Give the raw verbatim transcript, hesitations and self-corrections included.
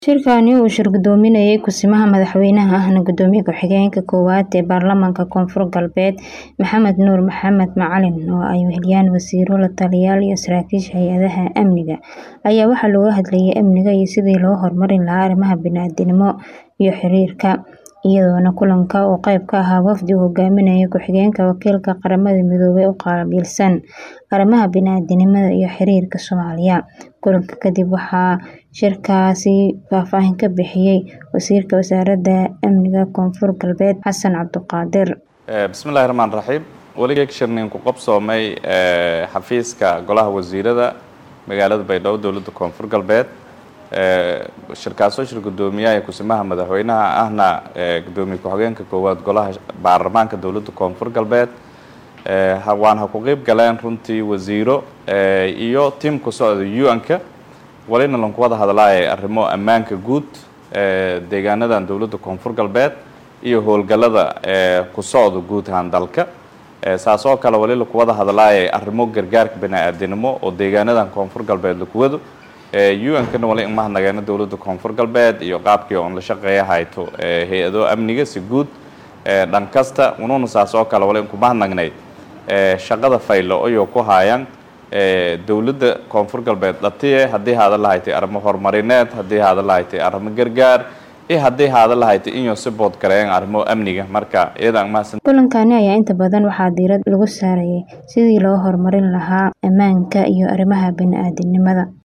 Shirkani uu shir gudoominayay kusimaha madaxweynaha ahna gudoomiye ku-xigeenka koowaad ee baarlamaanka Koonfur Galbeed Maxamed Nuur Maxamed Macalin oo ay weheliyaan wasiiro la taliyayaal iyo saraakiisha hay'adaha amniga ayaa waxaa looga hadlayay amniga iyo sidii loo horumarin lahaa arrimaha bini'aadantinimo iyo xiriirka iyadoona kulanka oo qayb ka ahaa wafdi uu hogaaminayay ku-xigeenka wakiilka qaramada midoobay u qaabilsan arrimaha bini'aadantinimada iyo xiriirka Soomaaliya. Kulanka kadib waxaa shirkaasi faahfaahin ka bixiyay wasiirka wasaaradda amniga Koonfur Galbeed Xasan Cabduqaadir. bismillaahir rahmaanir rahiim waligeek shirnin ku qabsoomay xafiiska golaha wasiirada magaalada Baydhabo dowladda Koonfur Galbeed shirkaasoo shir gudoomiyaha kusimaha madaxweynaha ahna gudoomiye ku-xigeenka koowaad golaha baarlamaanka dowladda Koonfur Galbeed waan ha ku qayb galeen runtii wasiiro iyo team ku socda U N-ka walina lan ku wada hadlaayay arrimo ammaanka guud deegaanadan dowladda Koonfur Galbeed iyo howlgallada ku socda guud ahaan dalka saasoo kale walila ku wada hadlaayay arrimo gargaarka bini'aadantinimo oo deegaanadan Koonfur Galbeed lagu wado U N-kana wali in mahadnageena dowladda Koonfur Galbeed iyo qaabkii oo la shaqeeya hayto hay'ado amniga si guud dhan kasta unuuna saasoo kale wali in ku mahadnagnay shaqada faylo oo ku hayaan dowladda Koonfur Galbeed dhatiye haddii hada lahayd arrimo horumarineed haddii hada lahayd arrimo gargaar ee haddii hada lahayd in si bood gareeyaan arrimo amniga marka iyada ma kulankani ayaa inta badan waxaa diirad lagu saarayay sidii loo horumarin lahaa ammaanka iyo arrimaha bini'aadantinimada.